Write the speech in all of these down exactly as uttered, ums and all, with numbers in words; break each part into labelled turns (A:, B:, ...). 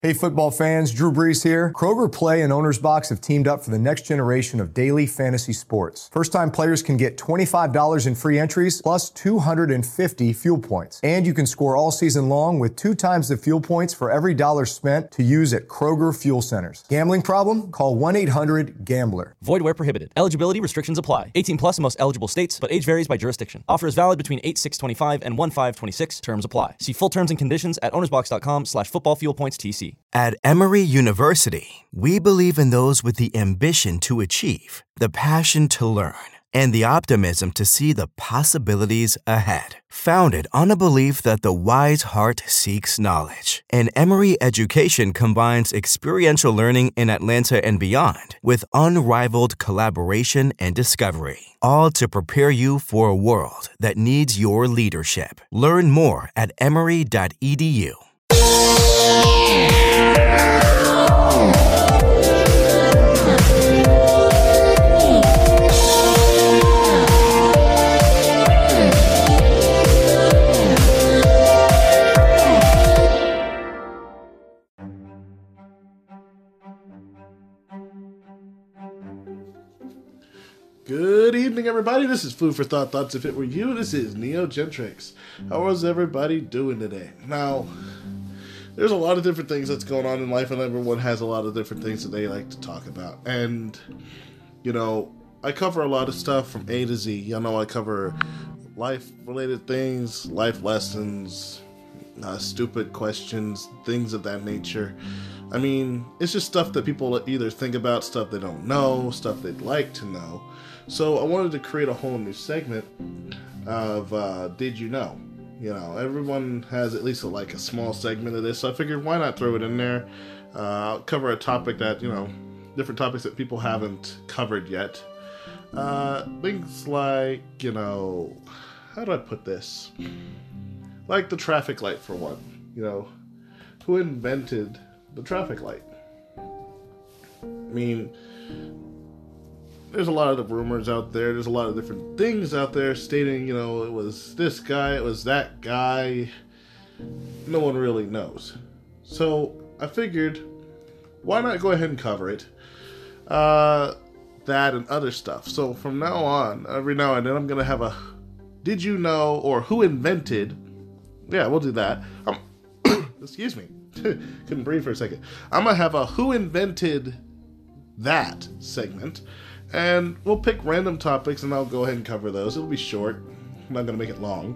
A: Hey football fans, Drew Brees here. Kroger Play and Owner's Box have teamed up for the next generation of daily fantasy sports. First-time players can get twenty-five dollars in free entries plus two hundred fifty fuel points. And you can score all season long with two times the fuel points for every dollar spent to use at Kroger Fuel Centers. Gambling problem? Call one eight hundred gambler.
B: Void where prohibited. Eligibility restrictions apply. eighteen plus in most eligible states, but age varies by jurisdiction. Offer is valid between eight six twenty-five and one five twenty-six. Terms apply. See full terms and conditions at ownersbox.com slash football fuel points TC.
C: At Emory University, we believe in those with the ambition to achieve, the passion to learn, and the optimism to see the possibilities ahead. Founded on a belief that the wise heart seeks knowledge, and Emory education combines experiential learning in Atlanta and beyond with unrivaled collaboration and discovery, all to prepare you for a world that needs your leadership. Learn more at emory dot e d u.
D: Good evening, everybody. This is Food for Thought Thoughts. If it were you, this is Neo Gentrix. How is everybody doing today? Now, there's a lot of different things that's going on in life, and everyone has a lot of different things that they like to talk about. And, you know, I cover a lot of stuff from A to Z. You know, I cover life-related things, life lessons, uh, stupid questions, things of that nature. I mean, it's just stuff that people either think about, stuff they don't know, stuff they'd like to know. So I wanted to create a whole new segment of uh, Did You Know? You know, everyone has at least a, like a small segment of this, so I figured why not throw it in there. Uh, I'll cover a topic that, you know, different topics that people haven't covered yet. Uh, things like, you know, how do I put this? Like the traffic light, for one. You know, who invented the traffic light? I mean, there's a lot of the rumors out there. There's a lot of different things out there stating, you know, it was this guy, it was that guy. No one really knows. So I figured, why not go ahead and cover it? Uh, that and other stuff. So from now on, every now and then, I'm going to have a Did You Know, or Who Invented. Yeah, we'll do that. Um, excuse me. Couldn't breathe for a second. I'm going to have a Who Invented That segment. And we'll pick random topics, and I'll go ahead and cover those. It'll be short. I'm not going to make it long.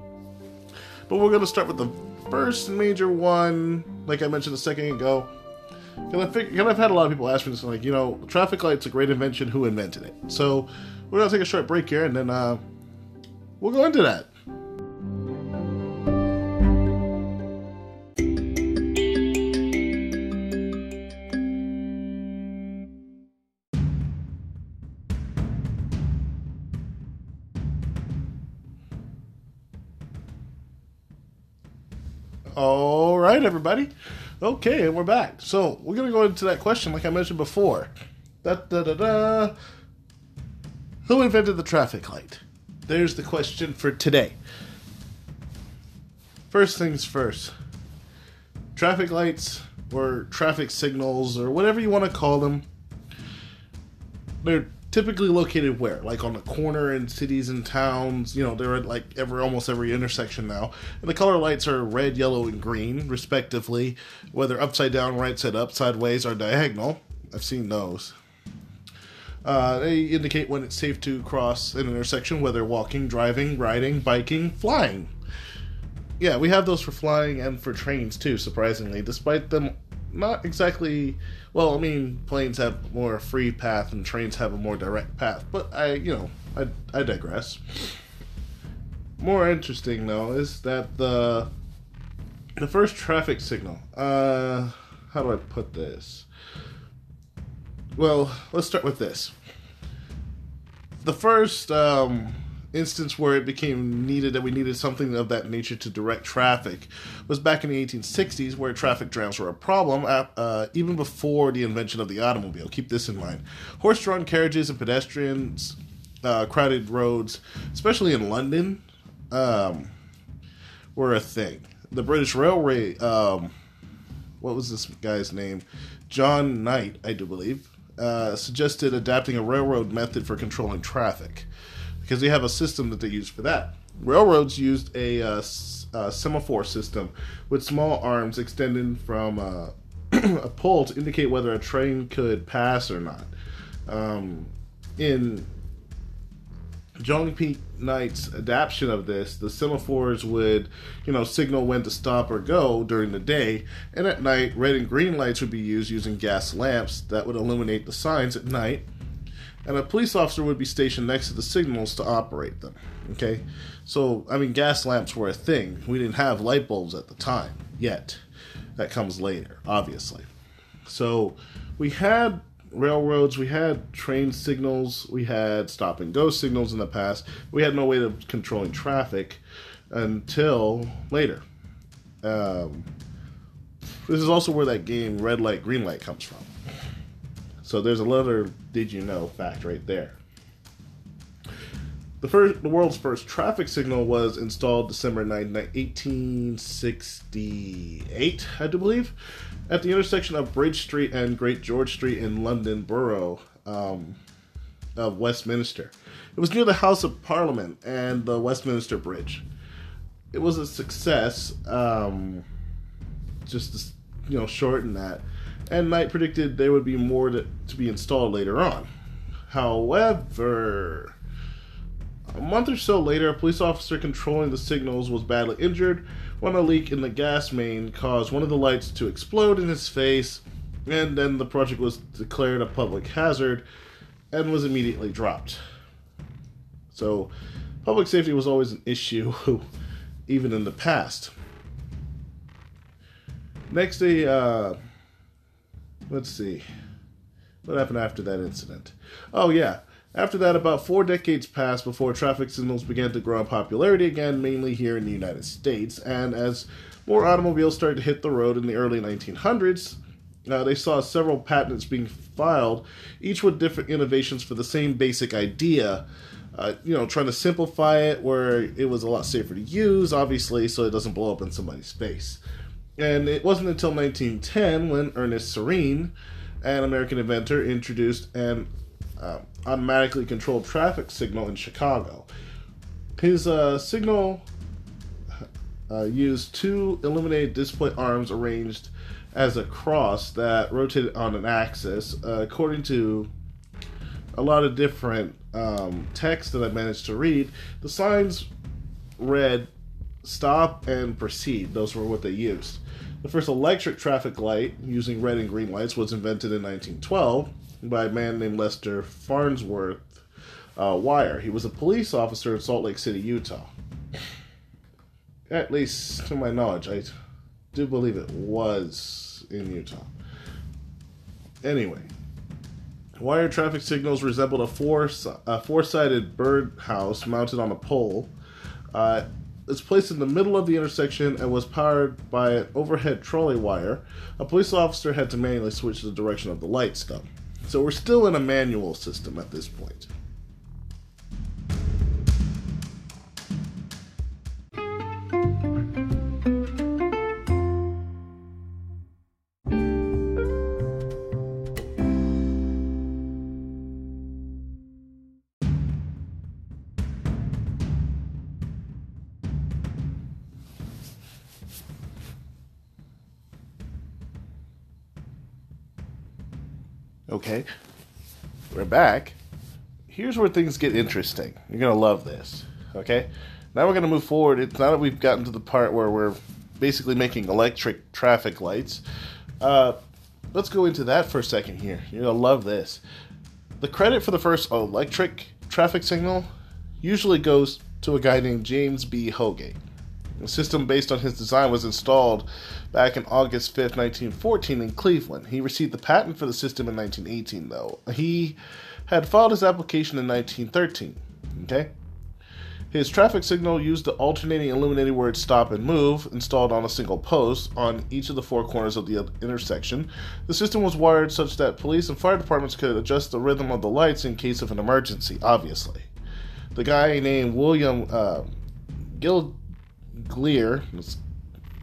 D: But we're going to start with the first major one, like I mentioned a second ago. Because I've, fig- I've had a lot of people ask me this, like, you know, the traffic light's a great invention. Who invented it? So we're going to take a short break here, and then uh, we'll go into that. All right, everybody. Okay, and we're back. So we're going to go into that question like I mentioned before. Da, da, da, da. Who invented the traffic light? There's the question for today. First things first. Traffic lights, or traffic signals, or whatever you want to call them, they're typically located where? Like on the corner in cities and towns. You know, they're at like every almost every intersection now. And the color lights are red, yellow, and green, respectively. Whether upside down, right side up, sideways, or diagonal. I've seen those. Uh, they indicate when it's safe to cross an intersection, whether walking, driving, riding, biking, flying. Yeah, we have those for flying and for trains too, surprisingly, despite them not exactly... Well, I mean, planes have more free path and trains have a more direct path, but I, you know, I, I digress. More interesting, though, is that the the first traffic signal, uh, how do I put this? Well, let's start with this. The first um, instance where it became needed that we needed something of that nature to direct traffic was back in the eighteen sixties, where traffic jams were a problem, uh, even before the invention of the automobile. Keep this in mind. Horse-drawn carriages and pedestrians, uh, crowded roads, especially in London, um, were a thing. The British Railway um, what was this guy's name? John Knight, I do believe, uh, suggested adapting a railroad method for controlling traffic, because they have a system that they use for that. Railroads used a, uh, s- a semaphore system with small arms extending from uh, a pole to indicate whether a train could pass or not. Um, in John P. Knight's adaptation of this, the semaphores would, you know, signal when to stop or go during the day, and at night, red and green lights would be used using gas lamps that would illuminate the signs at night, and a police officer would be stationed next to the signals to operate them. Okay? So, I mean, gas lamps were a thing. We didn't have light bulbs at the time, yet. That comes later, obviously. So, we had railroads, we had train signals, we had stop and go signals in the past. We had no way of controlling traffic until later. Um, this is also where that game red light, green light comes from. So there's another did you know fact right there. The first, the world's first traffic signal was installed December ninth, eighteen sixty-eight, I do believe, at the intersection of Bridge Street and Great George Street in London Borough um, of Westminster. It was near the House of Parliament and the Westminster Bridge. It was a success, um, just to, you know, shorten that. And Knight predicted there would be more to, to be installed later on. However, a month or so later, a police officer controlling the signals was badly injured when a leak in the gas main caused one of the lights to explode in his face, and then the project was declared a public hazard and was immediately dropped. So, public safety was always an issue, even in the past. Next, a, uh, let's see, what happened after that incident? Oh yeah, after that, about four decades passed before traffic signals began to grow in popularity again, mainly here in the United States. And as more automobiles started to hit the road in the early nineteen hundreds, uh, they saw several patents being filed, each with different innovations for the same basic idea. Uh, you know, trying to simplify it where it was a lot safer to use, obviously, so it doesn't blow up in somebody's face. And it wasn't until nineteen ten when Ernest Serene, an American inventor, introduced an uh, automatically controlled traffic signal in Chicago. His uh, signal uh, used two illuminated display arms arranged as a cross that rotated on an axis. Uh, according to a lot of different um, texts that I managed to read, the signs read stop and proceed. Those were what they used. The first electric traffic light using red and green lights was invented in nineteen twelve by a man named Lester Farnsworth uh, Wire. He was a police officer in Salt Lake City, Utah. At least to my knowledge, I do believe it was in Utah. Anyway, wire traffic signals resembled a, four, a four-sided birdhouse mounted on a pole. Uh, it's placed in the middle of the intersection and was powered by an overhead trolley wire. A police officer had to manually switch the direction of the lights, though. So we're still in a manual system at this point. Okay, we're back. Here's where things get interesting. You're going to love this, okay? Now we're going to move forward. It's now that we've gotten to the part where we're basically making electric traffic lights. Uh, let's go into that for a second here. You're going to love this. The credit for the first electric traffic signal usually goes to a guy named James B. Hoge. A system based on his design was installed back on August fifth, nineteen fourteen in Cleveland. He received the patent for the system in nineteen eighteen, though. He had filed his application in nineteen thirteen. Okay? His traffic signal used the alternating illuminated words stop and move installed on a single post on each of the four corners of the intersection. The system was wired such that police and fire departments could adjust the rhythm of the lights in case of an emergency, obviously. The guy named William uh, Gil Gleer,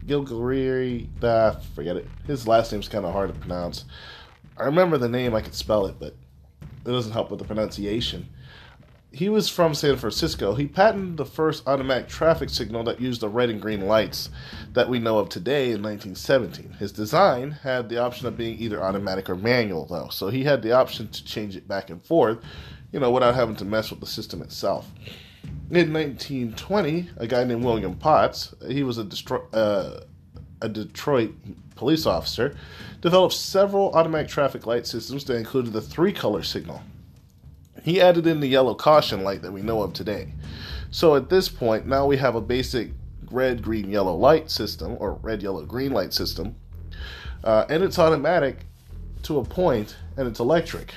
D: Gilgari, uh, forget it. His last name's kind of hard to pronounce. I remember the name, I could spell it, but it doesn't help with the pronunciation. He was from San Francisco. He patented the first automatic traffic signal that used the red and green lights that we know of today in nineteen seventeen. His design had the option of being either automatic or manual, though, so he had the option to change it back and forth, you know, without having to mess with the system itself. In nineteen twenty, a guy named William Potts, he was a, destro- uh, a Detroit police officer, developed several automatic traffic light systems that included the three-color signal. He added in the yellow caution light that we know of today. So at this point, now we have a basic red, green, yellow light system, or red, yellow, green light system, uh, and it's automatic to a point, and it's electric.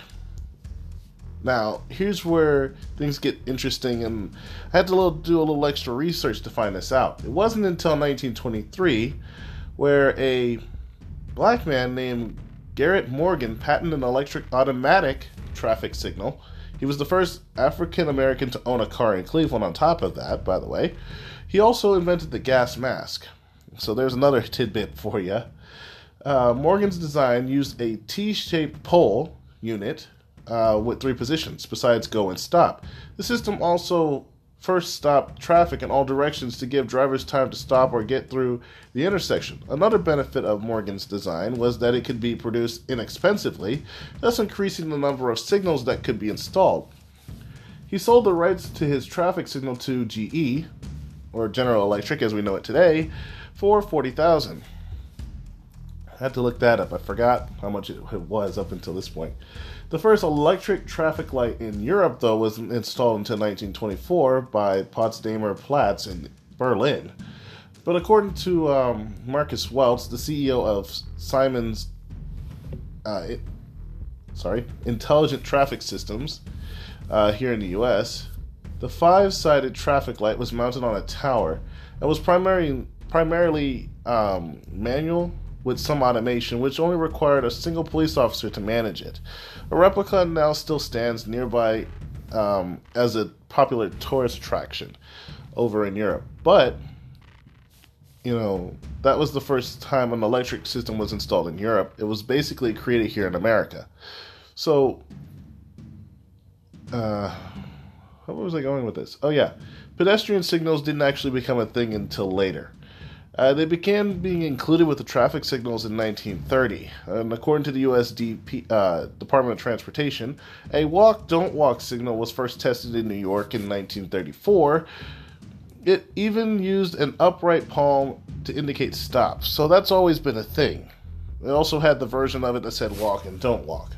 D: Now, here's where things get interesting, and I had to little, do a little extra research to find this out. It wasn't until nineteen twenty-three where a black man named Garrett Morgan patented an electric automatic traffic signal. He was the first African American to own a car in Cleveland on top of that, by the way. He also invented the gas mask. So there's another tidbit for you. Uh, Morgan's design used a T-shaped pole unit uh, with three positions, besides go and stop. The system also first stopped traffic in all directions to give drivers time to stop or get through the intersection. Another benefit of Morgan's design was that it could be produced inexpensively, thus increasing the number of signals that could be installed. He sold the rights to his traffic signal to G E, or General Electric as we know it today, for forty thousand dollars. I had to look that up. I forgot how much it was up until this point. The first electric traffic light in Europe, though, wasn't installed until nineteen twenty-four by Potsdamer Platz in Berlin. But according to um, Marcus Weltz, the C E O of Siemens uh, it, sorry, Intelligent Traffic Systems uh, here in the U S, the five-sided traffic light was mounted on a tower and was primarily, primarily um, manual, with some automation, which only required a single police officer to manage it. A replica now still stands nearby um, as a popular tourist attraction over in Europe. But, you know, that was the first time an electric system was installed in Europe. It was basically created here in America. So, uh, where was I going with this? Oh yeah, pedestrian signals didn't actually become a thing until later. Uh, they began being included with the traffic signals in nineteen thirty, and according to the U S D P, uh, Department of Transportation, a walk, don't walk signal was first tested in New York in nineteen thirty-four. It even used an upright palm to indicate stop, so that's always been a thing. It also had the version of it that said walk and don't walk.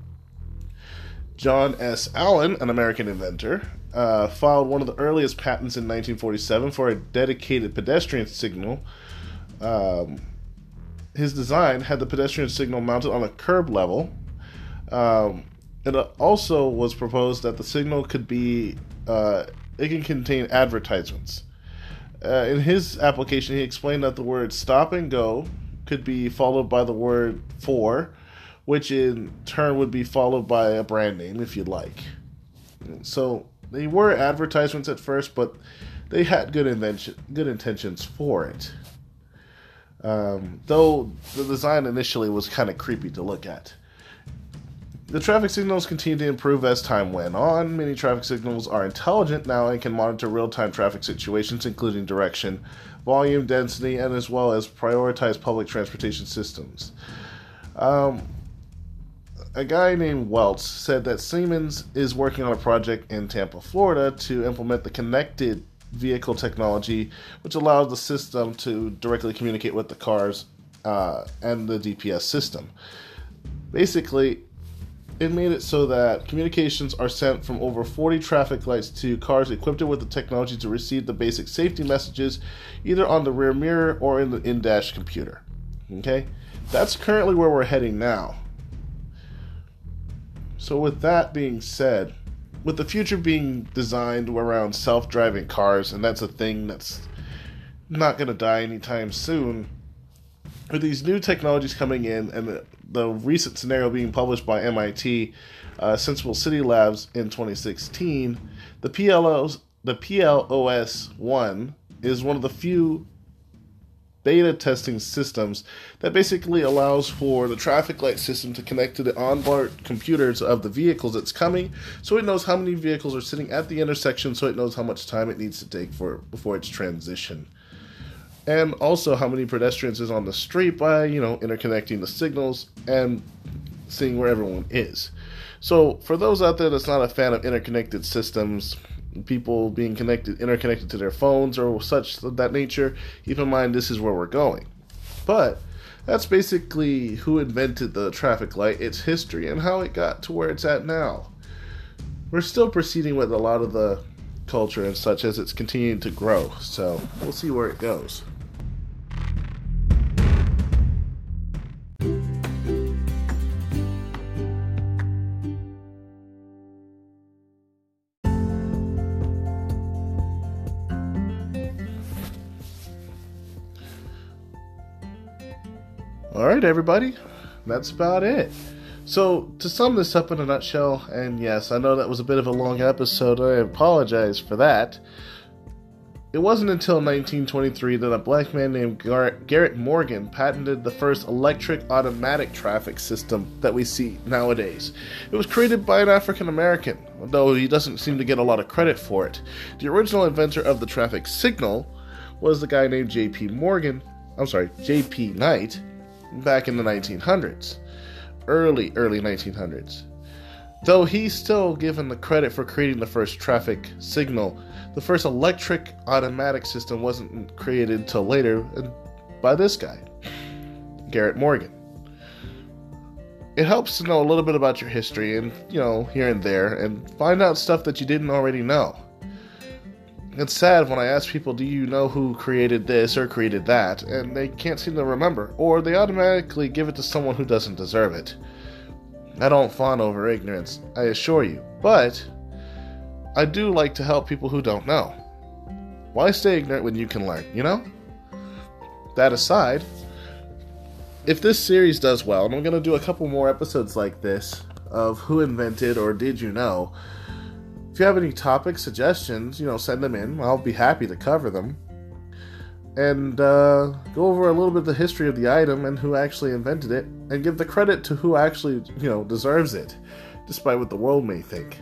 D: John S. Allen, an American inventor, Uh, filed one of the earliest patents in nineteen forty-seven for a dedicated pedestrian signal. Um, his design had the pedestrian signal mounted on a curb level. Um, it also was proposed that the signal could be, uh, it can contain advertisements. Uh, in his application, he explained that the word stop and go could be followed by the word for, which in turn would be followed by a brand name if you'd like. So, they were advertisements at first, but they had good invention, good intentions for it. Um, though the design initially was kind of creepy to look at. The traffic signals continued to improve as time went on. Many traffic signals are intelligent now and can monitor real-time traffic situations, including direction, volume, density, and as well as prioritize public transportation systems. Um... A guy named Weltz said that Siemens is working on a project in Tampa, Florida to implement the connected vehicle technology, which allows the system to directly communicate with the cars uh, and the D P S system. Basically, it made it so that communications are sent from over forty traffic lights to cars equipped with the technology to receive the basic safety messages either on the rear mirror or in the in-dash computer. Okay? That's currently where we're heading now. So with that being said, with the future being designed around self-driving cars, and that's a thing that's not going to die anytime soon, with these new technologies coming in and the, the recent scenario being published by M I T, uh, Sensible City Labs in twenty sixteen, the P L Os, the P L O S one is one of the few beta testing systems that basically allows for the traffic light system to connect to the onboard computers of the vehicles that's coming, so it knows how many vehicles are sitting at the intersection, so it knows how much time it needs to take for before its transition. And also how many pedestrians is on the street by, you know, interconnecting the signals and seeing where everyone is. So for those out there that's not a fan of interconnected systems, people being connected, interconnected to their phones or such of that nature, keep in mind this is where we're going. But that's basically who invented the traffic light, its history, and how it got to where it's at now. We're still proceeding with a lot of the culture and such as it's continuing to grow, so we'll see where it goes. Alright, everybody, that's about it. So, to sum this up in a nutshell, and yes, I know that was a bit of a long episode, I apologize for that. It wasn't until nineteen twenty-three that a black man named Gar- Garrett Morgan patented the first electric automatic traffic system that we see nowadays. It was created by an African American, though he doesn't seem to get a lot of credit for it. The original inventor of the traffic signal was the guy named J P Morgan, I'm sorry, J P Knight, back in the nineteen hundreds. Early, early nineteen hundreds. Though he's still given the credit for creating the first traffic signal, the first electric automatic system wasn't created till later by this guy, Garrett Morgan. It helps to know a little bit about your history and, you know, here and there, and find out stuff that you didn't already know. It's sad when I ask people, do you know who created this or created that, and they can't seem to remember, or they automatically give it to someone who doesn't deserve it. I don't fawn over ignorance, I assure you, but I do like to help people who don't know. Why stay ignorant when you can learn, you know? That aside, if this series does well, and I'm going to do a couple more episodes like this, of who invented or did you know, if you have any topic suggestions, you know, send them in. I'll be happy to cover them. And uh, go over a little bit of the history of the item and who actually invented it, and give the credit to who actually, you know, deserves it, despite what the world may think.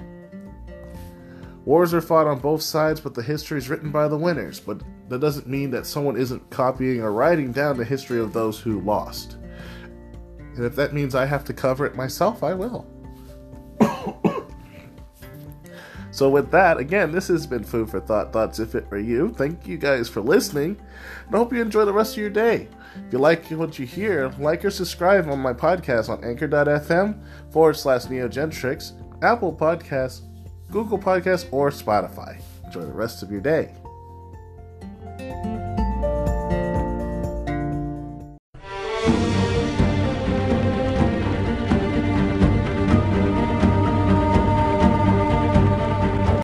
D: Wars are fought on both sides, but the history is written by the winners. But that doesn't mean that someone isn't copying or writing down the history of those who lost. And if that means I have to cover it myself, I will. So with that, again, this has been Food for Thought, Thoughts If It Were You. Thank you guys for listening, and I hope you enjoy the rest of your day. If you like what you hear, like or subscribe on my podcast on anchor.fm forward slash neogentrix, Apple Podcasts, Google Podcasts, or Spotify. Enjoy the rest of your day.